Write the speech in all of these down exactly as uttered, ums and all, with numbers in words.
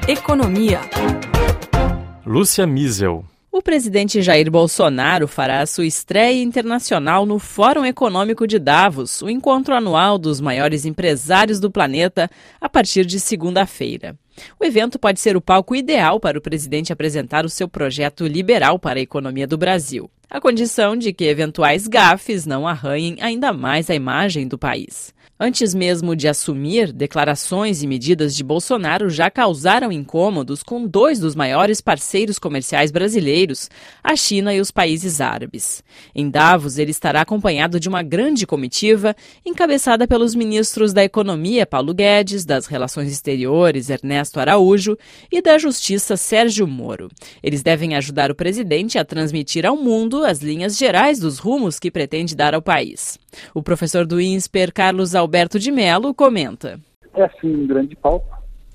Economia. Lúcia Miesel. O presidente Jair Bolsonaro fará sua estreia internacional no Fórum Econômico de Davos, o encontro anual dos maiores empresários do planeta, a partir de segunda-feira. O evento pode ser o palco ideal para o presidente apresentar o seu projeto liberal para a economia do Brasil, à condição de que eventuais gafes não arranhem ainda mais a imagem do país. Antes mesmo de assumir, declarações e medidas de Bolsonaro já causaram incômodos com dois dos maiores parceiros comerciais brasileiros, a China e os países árabes. Em Davos, ele estará acompanhado de uma grande comitiva, encabeçada pelos ministros da Economia, Paulo Guedes, das Relações Exteriores, Ernesto Araújo, e da Justiça, Sérgio Moro. Eles devem ajudar o presidente a transmitir ao mundo as linhas gerais dos rumos que pretende dar ao país. O professor do INSPER, Carlos Alberto de Mello, comenta. É sim um grande palco,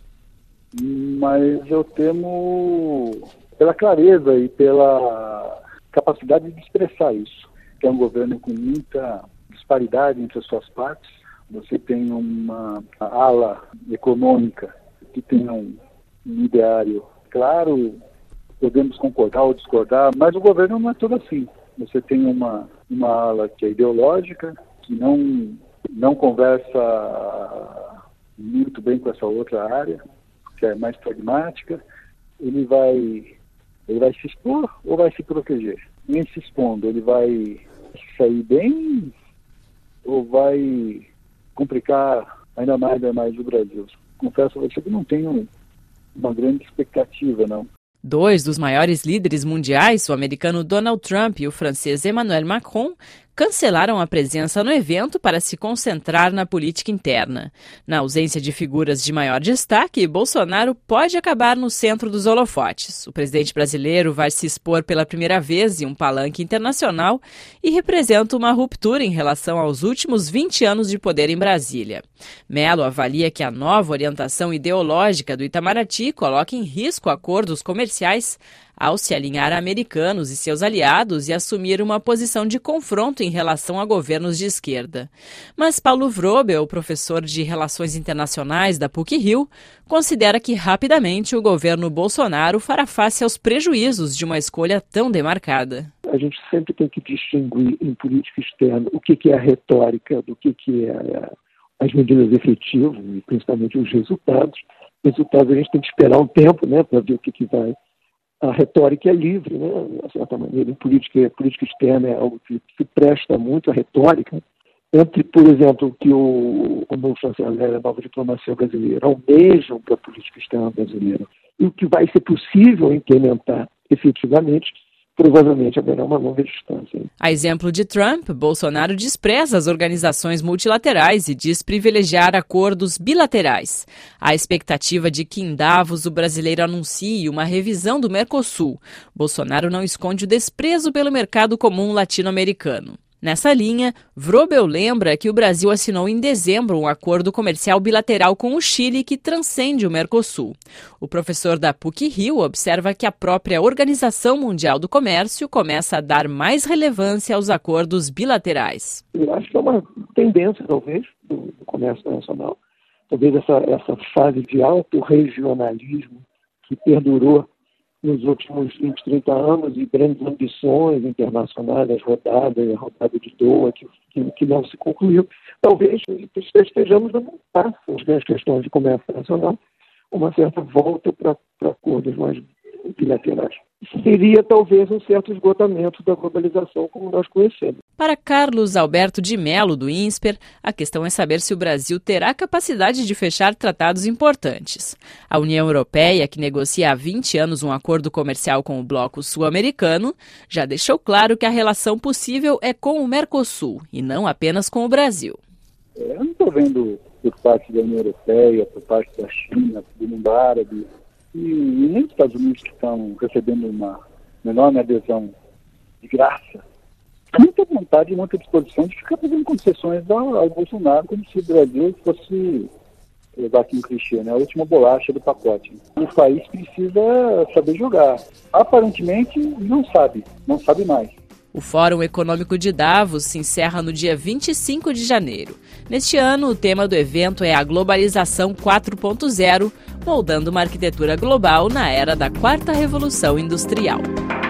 mas eu temo pela clareza e pela capacidade de expressar isso, que é um governo com muita disparidade entre as suas partes. Você tem uma ala econômica que tem um, um ideário claro, podemos concordar ou discordar, mas o governo não é todo assim. Você tem uma, uma ala que é ideológica, que não, não conversa muito bem com essa outra área, que é mais pragmática. Ele vai, ele vai se expor ou vai se proteger? Nem se expondo, ele vai sair bem ou vai complicar ainda mais, ainda mais o Brasil? Confesso a você que não tenho uma grande expectativa, não. Dois dos maiores líderes mundiais, o americano Donald Trump e o francês Emmanuel Macron, cancelaram a presença no evento para se concentrar na política interna. Na ausência de figuras de maior destaque, Bolsonaro pode acabar no centro dos holofotes. O presidente brasileiro vai se expor pela primeira vez em um palanque internacional e representa uma ruptura em relação aos últimos vinte anos de poder em Brasília. Mello avalia que a nova orientação ideológica do Itamaraty coloca em risco acordos comerciais ao se alinhar a americanos e seus aliados e assumir uma posição de confronto em relação a governos de esquerda. Mas Paulo Vrobel, professor de Relações Internacionais da PUC-Rio, considera que rapidamente o governo Bolsonaro fará face aos prejuízos de uma escolha tão demarcada. A gente sempre tem que distinguir em política externa o que é a retórica do que é as medidas efetivas e principalmente os resultados. Resultados a gente tem que esperar um tempo, né, para ver o que, que vai. A retórica é livre, né? De certa maneira, em política, política externa é algo que se presta muito à retórica. Entre, por exemplo, o que o, o novo chanceler, a nova diplomacia brasileira almejam para a política externa brasileira e o que vai ser possível implementar efetivamente, provavelmente haverá uma longa distância. A exemplo de Trump, Bolsonaro despreza as organizações multilaterais e diz privilegiar acordos bilaterais. Há expectativa de que em Davos o brasileiro anuncie uma revisão do Mercosul. Bolsonaro não esconde o desprezo pelo mercado comum latino-americano. Nessa linha, Vrobel lembra que o Brasil assinou em dezembro um acordo comercial bilateral com o Chile que transcende o Mercosul. O professor da PUC-Rio observa que a própria Organização Mundial do Comércio começa a dar mais relevância aos acordos bilaterais. Eu acho que é uma tendência, talvez, do comércio internacional. Talvez essa, essa fase de alto regionalismo que perdurou nos últimos vinte, trinta anos e grandes ambições internacionais, as rodadas, a rodada de Doha, que, que, que não se concluiu. Talvez estejamos dando um passo nas questões de comércio internacional, uma certa volta para acordos mais bilaterais. Seria talvez um certo esgotamento da globalização como nós conhecemos. Para Carlos Alberto de Mello, do INSPER, a questão é saber se o Brasil terá capacidade de fechar tratados importantes. A União Europeia, que negocia há vinte anos um acordo comercial com o bloco sul-americano, já deixou claro que a relação possível é com o Mercosul e não apenas com o Brasil. Eu não estou vendo por parte da União Europeia, por parte da China, do mundo árabe, e, e nem os Estados Unidos que estão recebendo uma, uma enorme adesão de graça, muita vontade e muita disposição de ficar fazendo concessões ao, ao Bolsonaro, como se o Brasil fosse, levar aqui um clichê, né, a última bolacha do pacote. O país precisa saber jogar. Aparentemente não sabe, não sabe mais. O Fórum Econômico de Davos se encerra no dia vinte e cinco de janeiro. Neste ano, o tema do evento é a globalização quatro ponto zero, moldando uma arquitetura global na era da quarta revolução industrial.